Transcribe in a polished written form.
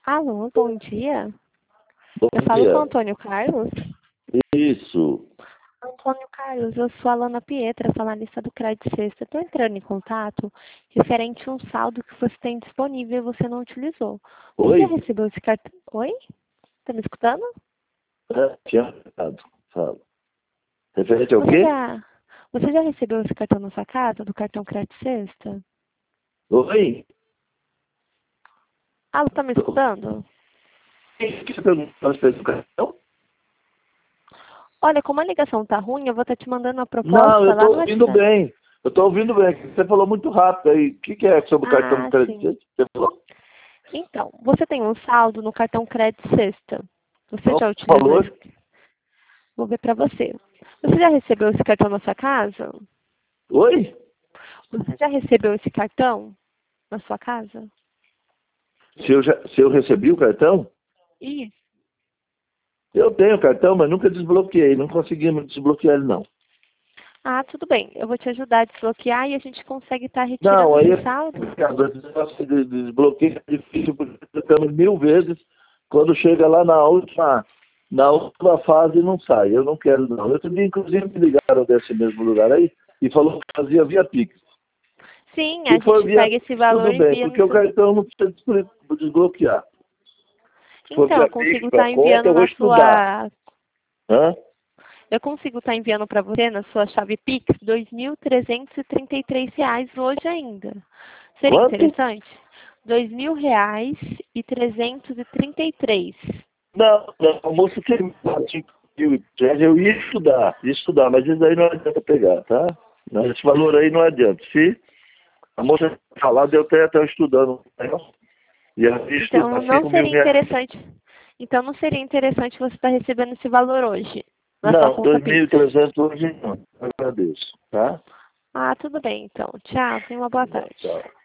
Alô, bom dia. Bom Eu falo com o dia. Antônio Carlos. Isso. Antônio Carlos, eu sou a Alana Pietra, sou analista do Crédito Sexta. Estou entrando em contato referente a um saldo que você tem disponível e você não utilizou. Você já Oi? recebeu esse cartão? Oi? Tá me escutando? Tinha ficado. Fala. Referente ao Você quê? já, você já recebeu esse cartão na sua casa, do cartão Crédito Sexta? Oi? Alô, tá me escutando? O que você perguntou a respeito do cartão? Olha, como a ligação tá ruim, eu vou estar te mandando uma Não, eu proposta lá estou no ouvindo WhatsApp. bem. Eu estou ouvindo bem. Você falou muito rápido aí. O que é sobre o cartão de Ah, crédito? sim. Você falou? Então, você tem um saldo no cartão Crédito Sexta. Você Não, já utilizou falou? esse? Vou ver para você. Você já recebeu esse cartão na sua casa? Oi? Você já recebeu esse cartão na sua casa? Se eu recebi o cartão? Isso. Eu tenho o cartão, mas nunca desbloqueei. Não consegui desbloquear ele, não. Ah, tudo bem. Eu vou te ajudar a desbloquear e a gente consegue estar Não, retirando aí esse é saldo. complicado. Esse negócio de desbloqueio é difícil, porque tentamos 1000 vezes. Quando chega lá na última fase, não sai. Eu não quero, não. Outro dia, inclusive, me ligaram desse mesmo lugar aí e falou que fazia via Pix. Sim, a Se for gente via pega esse Pix, valor tudo e bem, envia no porque o seu. cartão não precisa desbloquear. Se for Então, via eu Pix consigo para estar conta, enviando eu vou na estudar. sua. Hã? Eu consigo estar enviando para você na sua chave Pix R$ 2.333 hoje ainda. Seria Quanto? interessante? R$ 2.333. Não, não, o moço que eu ia estudar, mas isso aí não adianta pegar, tá? Não, esse valor aí não adianta. Se a moça falar, deu até estudando, né? E ia Então estudar não 5 mil seria reais. interessante. Então não seria interessante você estar recebendo esse valor hoje na sua Não, conta Pix. 2.300 hoje não. Eu agradeço, tá? Ah, tudo bem então. Tchau, tenha uma boa Tá bom, tarde. tchau.